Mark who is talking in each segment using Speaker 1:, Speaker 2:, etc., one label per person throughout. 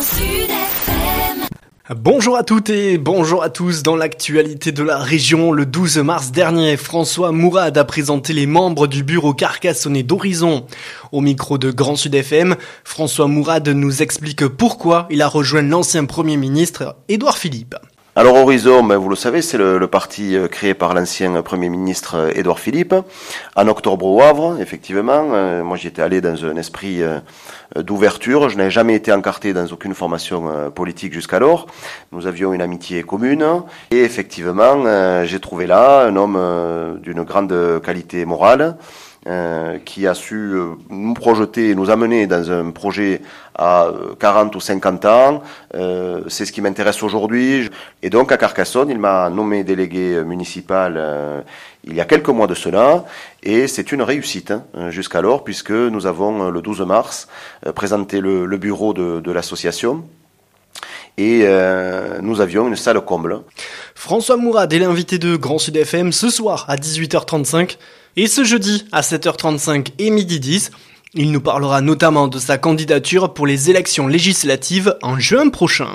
Speaker 1: Bonjour à toutes et bonjour à tous. Dans l'actualité de la région, le 12 mars dernier, François Mourad a présenté les membres du bureau carcassonnais d'Horizon. Au micro de Grand Sud FM, François Mourad nous explique pourquoi il a rejoint l'ancien Premier ministre Édouard Philippe.
Speaker 2: Alors Horizon, vous le savez, c'est le parti créé par l'ancien Premier ministre Édouard Philippe, en octobre au Havre, effectivement. Moi j'y étais allé dans un esprit d'ouverture, je n'avais jamais été encarté dans aucune formation politique jusqu'alors. Nous avions une amitié commune et effectivement j'ai trouvé là un homme d'une grande qualité morale, qui a su nous projeter et nous amener dans un projet à 40 ou 50 ans. C'est ce qui m'intéresse aujourd'hui. Et donc à Carcassonne, il m'a nommé délégué municipal il y a quelques mois de cela, et c'est une réussite jusqu'alors, puisque nous avons le 12 mars présenté le bureau de l'association. Et nous avions une salle comble.
Speaker 1: François Mourad est l'invité de Grand Sud FM ce soir à 18h35 et ce jeudi à 7h35 et midi 10. Il nous parlera notamment de sa candidature pour les élections législatives en juin prochain.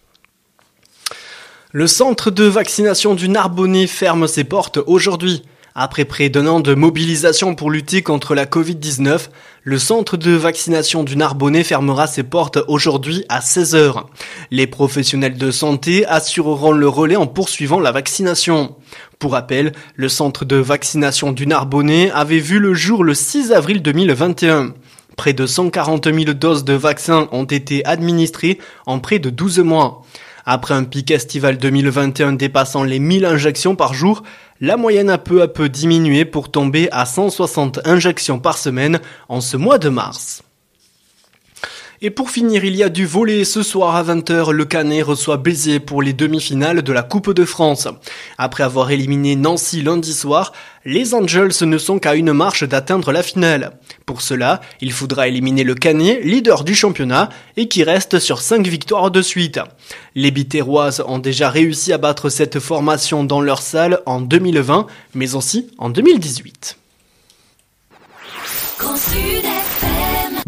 Speaker 1: Le centre de vaccination du Narbonnais ferme ses portes aujourd'hui. Après près d'un an de mobilisation pour lutter contre la Covid-19, le centre de vaccination du Narbonnais fermera ses portes aujourd'hui à 16h. Les professionnels de santé assureront le relais en poursuivant la vaccination. Pour rappel, le centre de vaccination du Narbonnais avait vu le jour le 6 avril 2021. Près de 140 000 doses de vaccins ont été administrées en près de 12 mois. Après un pic estival 2021 dépassant les 1000 injections par jour, la moyenne a peu à peu diminué pour tomber à 160 injections par semaine en ce mois de mars. Et pour finir, il y a du volley. Ce soir à 20h, le Canet reçoit Béziers pour les demi-finales de la Coupe de France. Après avoir éliminé Nancy lundi soir, les Angels ne sont qu'à une marche d'atteindre la finale. Pour cela, il faudra éliminer le Canet, leader du championnat, et qui reste sur 5 victoires de suite. Les Biterroises ont déjà réussi à battre cette formation dans leur salle en 2020, mais aussi en 2018.